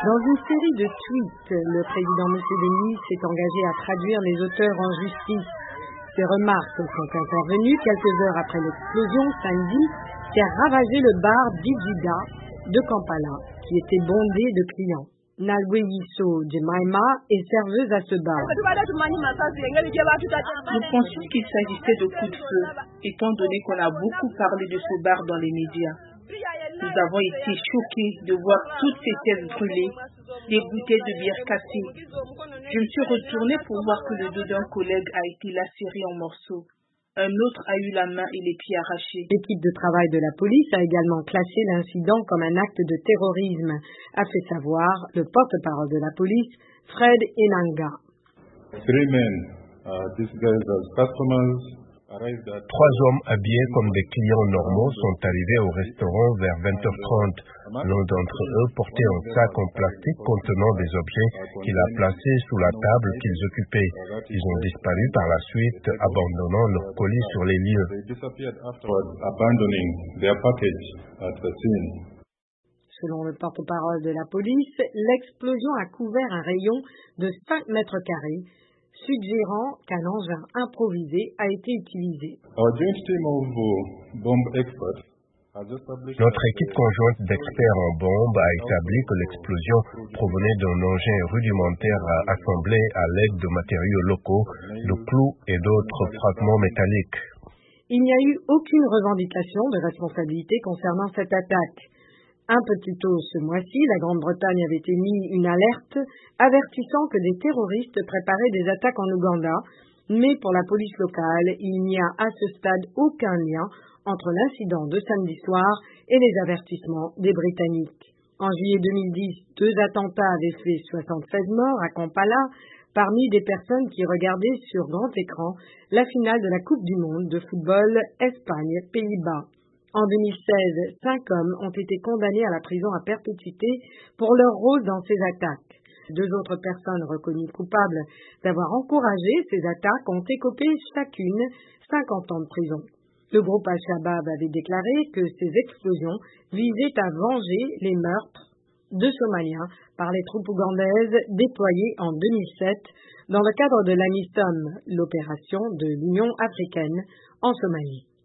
Dans une série de tweets, le président Museveni s'est engagé à traduire les auteurs en justice. Ces remarques sont intervenues quelques heures après l'explosion samedi qui a ravagé le bar Digida de Kampala, qui était bondé de clients. Nalweyiso Jemima est serveuse à ce bar. Nous pensions qu'il s'agissait de coups de feu, étant donné qu'on a beaucoup parlé de ce bar dans les médias. Nous avons été choqués de voir toutes ces pièces brûlées, des bouteilles de bière cassées. Je me suis retournée pour voir que le dos d'un collègue a été lacéré en morceaux. Un autre a eu la main et les pieds arrachés. L'équipe de travail de la police a également classé l'incident comme un acte de terrorisme, a fait savoir le porte-parole de la police, Fred Enanga. Trois hommes habillés comme des clients normaux sont arrivés au restaurant vers 20h30. L'un d'entre eux portait un sac en plastique contenant des objets qu'il a placés sous la table qu'ils occupaient. Ils ont disparu par la suite, abandonnant leurs colis sur les lieux. Selon le porte-parole de la police, l'explosion a couvert un rayon de 5 mètres carrés, suggérant qu'un engin improvisé a été utilisé. Notre équipe conjointe d'experts en bombes a établi que l'explosion provenait d'un engin rudimentaire assemblé à l'aide de matériaux locaux, de clous et d'autres fragments métalliques. Il n'y a eu aucune revendication de responsabilité concernant cette attaque. Un peu plus tôt ce mois-ci, la Grande-Bretagne avait émis une alerte avertissant que des terroristes préparaient des attaques en Ouganda, mais pour la police locale, il n'y a à ce stade aucun lien entre l'incident de samedi soir et les avertissements des Britanniques. En juillet 2010, 2 attentats avaient fait 76 morts à Kampala, parmi des personnes qui regardaient sur grand écran la finale de la Coupe du monde de football Espagne-Pays-Bas. En 2016, 5 hommes ont été condamnés à la prison à perpétuité pour leur rôle dans ces attaques. 2 autres personnes reconnues coupables d'avoir encouragé ces attaques ont écopé chacune 50 ans de prison. Le groupe Al-Shabaab avait déclaré que ces explosions visaient à venger les meurtres de Somaliens par les troupes ougandaises déployées en 2007 dans le cadre de l'AMISOM, l'opération de l'Union africaine en Somalie.